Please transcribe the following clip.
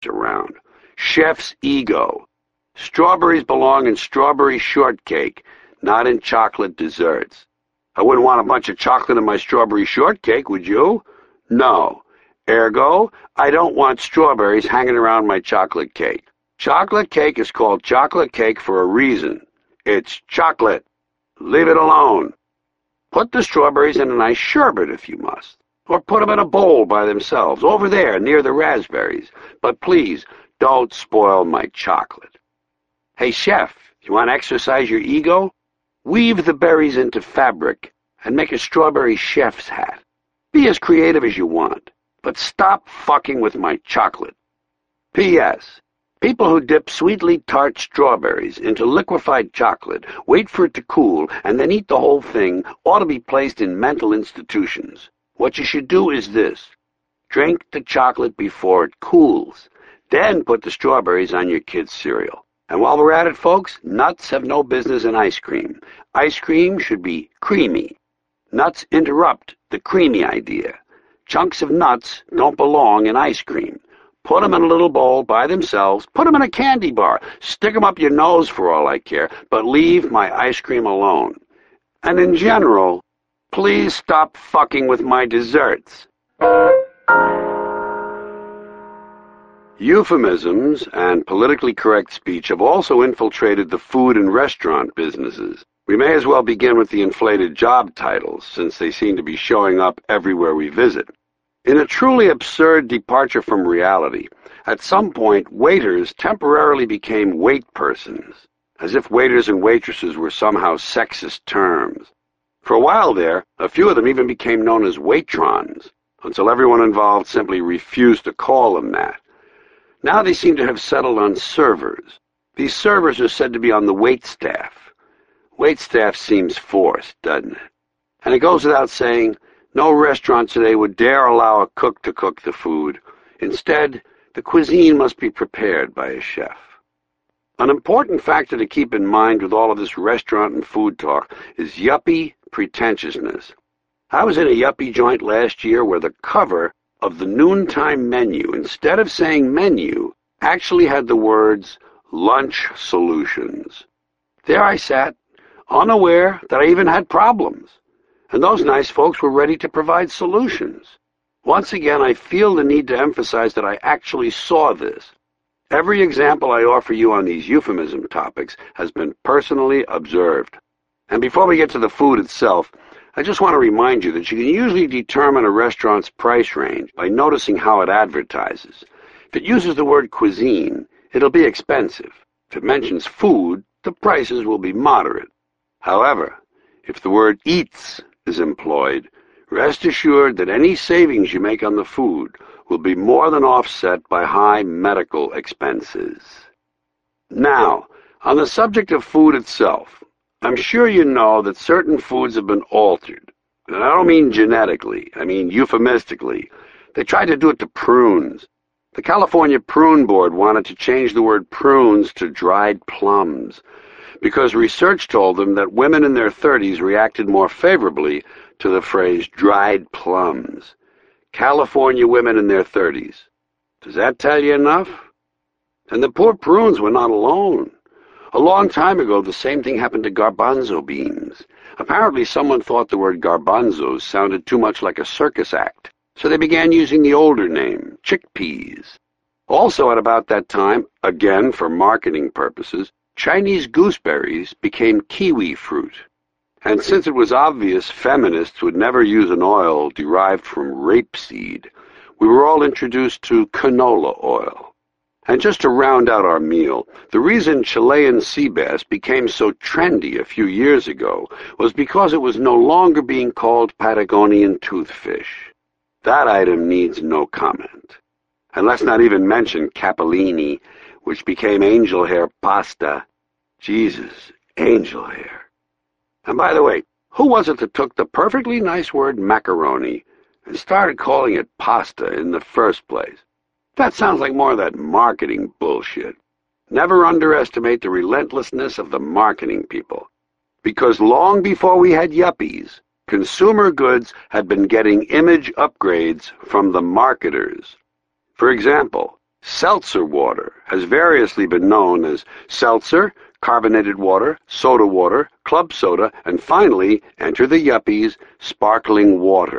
around. Chef's ego. Strawberries belong in strawberry shortcake, not in chocolate desserts. I wouldn't want a bunch of chocolate in my strawberry shortcake, would you? No. Ergo, I don't want strawberries hanging around my chocolate cake. Chocolate cake is called chocolate cake for a reason. It's chocolate. Leave it alone. Put the strawberries in a nice sherbet if you must. Or put them in a bowl by themselves, over there near the raspberries. But please, don't spoil my chocolate. Hey, chef, you want to exercise your ego? Weave the berries into fabric and make a strawberry chef's hat. Be as creative as you want, but stop fucking with my chocolate. P.S. People who dip sweetly tart strawberries into liquefied chocolate, wait for it to cool, and then eat the whole thing ought to be placed in mental institutions. What you should do is this. Drink the chocolate before it cools. Then put the strawberries on your kid's cereal. And while we're at it, folks, nuts have no business in ice cream. Ice cream should be creamy. Nuts interrupt the creamy idea. Chunks of nuts don't belong in ice cream. Put them in a little bowl by themselves. Put them in a candy bar. Stick them up your nose for all I care, but leave my ice cream alone. And in general, please stop fucking with my desserts. Euphemisms and politically correct speech have also infiltrated the food and restaurant businesses. We may as well begin with the inflated job titles, since they seem to be showing up everywhere we visit. In a truly absurd departure from reality, at some point waiters temporarily became wait persons, as if waiters and waitresses were somehow sexist terms. For a while there, a few of them even became known as waitrons, until everyone involved simply refused to call them that. Now they seem to have settled on servers. These servers are said to be on the wait staff. Wait staff seems forced, doesn't it? And it goes without saying, no restaurant today would dare allow a cook to cook the food. Instead, the cuisine must be prepared by a chef. An important factor to keep in mind with all of this restaurant and food talk is yuppie pretentiousness. I was in a yuppie joint last year where the cover of the noontime menu, instead of saying menu, actually had the words lunch solutions. There I sat, unaware that I even had problems, and those nice folks were ready to provide solutions. Once again, I feel the need to emphasize that I actually saw this. Every example I offer you on these euphemism topics has been personally observed. And before we get to the food itself, I just want to remind you that you can usually determine a restaurant's price range by noticing how it advertises. If it uses the word cuisine, it'll be expensive. If it mentions food, the prices will be moderate. However, if the word eats is employed, rest assured that any savings you make on the food will be more than offset by high medical expenses. Now, on the subject of food itself, I'm sure you know that certain foods have been altered. And I don't mean genetically, I mean euphemistically. They tried to do it to prunes. The California Prune Board wanted to change the word prunes to dried plums, because research told them that women in their 30s reacted more favorably to the phrase dried plums. California women in their 30s. Does that tell you enough? And the poor prunes were not alone. A long time ago, the same thing happened to garbanzo beans. Apparently, someone thought the word garbanzos sounded too much like a circus act, so they began using the older name, chickpeas. Also at about that time, again for marketing purposes, Chinese gooseberries became kiwi fruit. And since it was obvious feminists would never use an oil derived from rapeseed, we were all introduced to canola oil. And just to round out our meal, the reason Chilean sea bass became so trendy a few years ago was because it was no longer being called Patagonian toothfish. That item needs no comment. And let's not even mention capellini, which became angel hair pasta. Jesus, angel hair. And by the way, who was it that took the perfectly nice word macaroni and started calling it pasta in the first place? That sounds like more of that marketing bullshit. Never underestimate the relentlessness of the marketing people. Because long before we had yuppies, consumer goods had been getting image upgrades from the marketers. For example, Seltzer water has variously been known as seltzer, carbonated water, club soda, and finally, enter the yuppies, sparkling water.